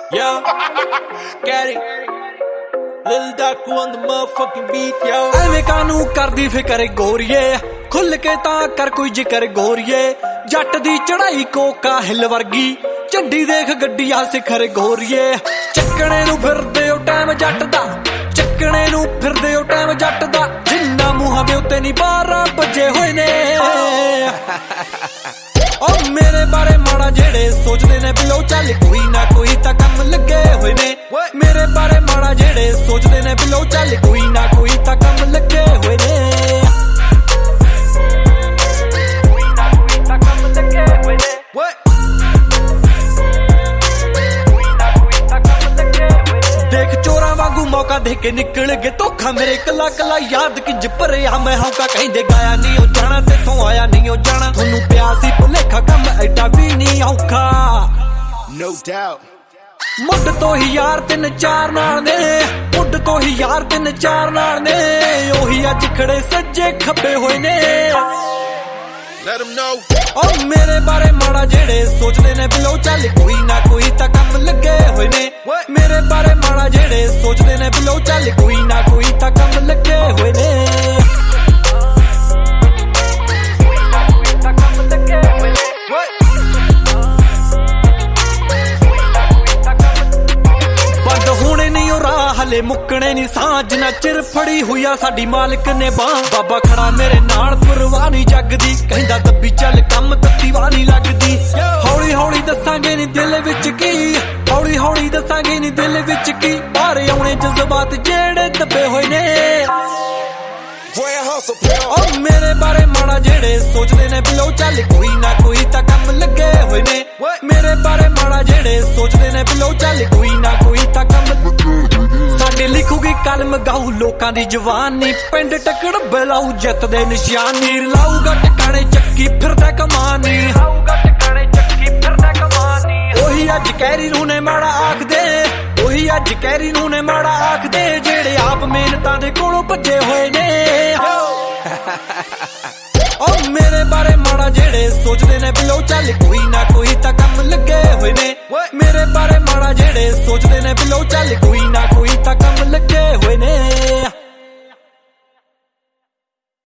Yo, get it. Lil Daku on the motherfucking beat, yo. ਐਵੇਂ ਕਾਨੂੰ ਕਰਦੀ ਫਿਕਰ ਗੋਰੀਏ, ਖੁੱਲ ਕੇ ਤਾਂ ਕਰ ਕੋਈ ਜ਼ਿਕਰ ਗੋਰੀਏ। ਜੱਟ ਦੀ ਚੜਾਈ ਕੋਕਾ ਹਿੱਲ ਵਰਗੀ, ਝੰਡੀ ਦੇਖ ਗੱਡੀਆਂ ਸਿਖਰ ਗੋਰੀਏ। ਚੱਕਣੇ ਨੂੰ ਫਿਰਦੇ ਓ ਟਾਈਮ ਜੱਟ ਦਾ, ਚੱਕਣੇ ਨੂੰ ਫਿਰਦੇ ਓ ਟਾਈਮ ਜੱਟ ਦਾ। ਜਿੰਨਾ ਮੂੰਹਾਂ ਦੇ ਉੱਤੇ ਨਹੀਂ 12 ਵੱਜੇ ਹੋਏ ਨੇ। ਓ ਮੇਰੇ ਬਾਰੇ ਮਾੜਾ ਜਿਹੜੇ ਸੋਚਦੇ ਨੇ ਬਿਲੋ ਚੱਲ ਕੋਈ ਨਾ ਕੋਈ ਤਾਂ ਕੰਮ ਲੱਗੇ ਹੋਏ ਨੇ। ਮੇਰੇ ਬਾਰੇ ਮਾੜਾ ਜਿਹੜੇ ਸੋਚਦੇ ਨੇ ਬਿਲੋ ਚੱਲ ਕੋਈ ਨਾ ਕੋਈ ਤਾਂ ਕੰਮ ਲੱਗੇ ਹੋਏ ਨੇ। ਕੋਈ ਨਾ ਕੋਈ ਤਾਂ ਕੰਮ ਲੱਗੇ ਹੋਏ ਨੇ। ਦੇਖ ਚੋਰਾਂ ਵਾਂਗੂ ਮੌਕਾ ਦੇ ਕੇ ਨਿਕਲ ਗਏ ਧੋਖਾ ਮੇਰੇ ਕੱਲਾ ਕੱਲਾ ਯਾਦ ਕਿੰਜ ਭਰਿਆ ਮੈਂ ਹੌਂਕਾ ਕਹਿੰਦੇ ਗਾਇਆ ਨਹੀਂ ਉਹ ਜਾਣਾ ਤੇਥੋਂ ਆਇਆ ਨਹੀਂ ਉਹ ਜਾਣਾ। ਤੁਹਾਨੂੰ ਪਿਆ ਸੀ ਭੁਲੇਖਾ ਕੰਮ ਐਡਾ ਵੀ ਨਹੀਂ ਔਖਾ। No doubt. ਮੁੱਢ ਤੋਂ ਹੀ ਯਾਰ 3-4 ਨਾਲ ਨੇ, ਮੁੱਢ ਤੋਂ ਹੀ ਯਾਰ 3-4 ਨਾਲ ਨੇ। ਉਹੀ ਅੱਜ ਖੜੇ ਸੱਜੇ ਖੱਬੇ ਹੋਏ ਨੇ। Let them know. ਓ ਮੇਰੇ ਬਾਰੇ ਮਾੜਾ ਜਿਹੜੇ ਸੋਚਦੇ ਨੇ ਬਿਲੋ ਚੱਲ ਕੋਈ ਨਾ ਕੋਈ ਤਾਂ ਕੰਮ ਲੱਗੇ ਹੋਏ ਨੇ। ਮੇਰੇ ਬਾਰੇ ਮਾੜਾ ਜਿਹੜੇ ਸੋਚਦੇ ਨੇ ਬਿਲੋ ਚੱਲ ਕੋਈ ਨਾ ਕੋਈ ਤਾਂ ਕੰਮ ਲੱਗੇ ਹੋਏ ਨੇ। ਬੰਦ ਹੋਣੇ ਨਹੀਂ ਉਹ ਰਾਹ ਹਲੇ ਮੁੱਕਣੇ ਨਹੀਂ ਸਾਂਝ ਨਾ ਚਿਰ ਫੜੀ ਹੋਈ ਆ ਸਾਡੀ ਮਾਲਕ ਨੇ ਬਾਂਹ। ਬਾਬਾ ਖੜਾ ਮੇਰੇ ਨਾਲ ਪਰਵਾਹ ਨਹੀਂ ਜੱਗਦੀ, ਕਹਿੰਦਾ ਦੱਬੀ ਚੱਲ ਕੰਮ ਤੱਤੀ ਵਾਹ ਨਹੀਂ ਲੱਗਦੀ। ਹੌਲੀ ਹੌਲੀ ਦੱਸਾਂਗੇ ਨੀ ਦਿਲ ਵਿੱਚ ਕੀ, ਹੌਲੀ ਹੌਲੀ ਦੱਸਾਂਗੇ ਨੀ ਦਿਲ ਵਿੱਚ ਕੀ। ਬਾਹਰ ਆਉਣੇ ਜਜ਼ਬਾਤ ਜਿਹੜੇ ਦੱਬੇ ਹੋਏ ਨੇ। ਓ ਮੇਰੇ ਬਾਰੇ ਮਾੜਾ ਜਿਹੜੇ ਸੋਚਦੇ ਨੇ ਬਿਲੋ ਚੱਲ ਕੋਈ ਨਾ ਕੋਈ ਤਾਂ ਕੰਮ ਲੱਗੇ ਹੋਏ ਨੇ। ਮੇਰੇ ਬਾਰੇ ਮਾੜਾ ਜਿਹੜੇ ਸੋਚਦੇ ਨੇ ਬਿਲੋ ਚੱਲ ਕੋਈ ਨਾ ਕੋਈ ਤਾਂ ਕੰਮ। ਸਾਡੇ ਲਿਖੂਗੀ ਕਲਮ ਗਾਊ ਲੋਕਾਂ ਦੀ ਜਵਾਨੀ, ਪਿੰਡ ਟੱਕੜ ਬਲਾਊ ਜਿੱਤ ਦੇ ਨਿਸ਼ਾਨੀ। ਲਾਊਗਾ ਟਿਕਾਣੇ ਚੱਕੀ ਫਿਰਦਾ ਕਮਾਨੀ, ਉਹੀ ਅੱਜ ਕੈਰੀ ਨੂੰ ਨੇ ਮਾੜਾ ਆਖਦੇ, ਉਹੀ ਅੱਜ ਕੈਰੀ ਨੂੰ ਨੇ ਮਾੜਾ ਆਖਦੇ। ਜਿਹੜੇ ਆਪ ਮਿਹਨਤਾਂ ਦੇ ਕੋਲੋਂ ਭੱਜੇ ਹੋਏ ਨੇ। ਓ ਮੇਰੇ ਬਾਰੇ ਮਾੜਾ ਜਿਹੜੇ ਸੋਚਦੇ ਨੇ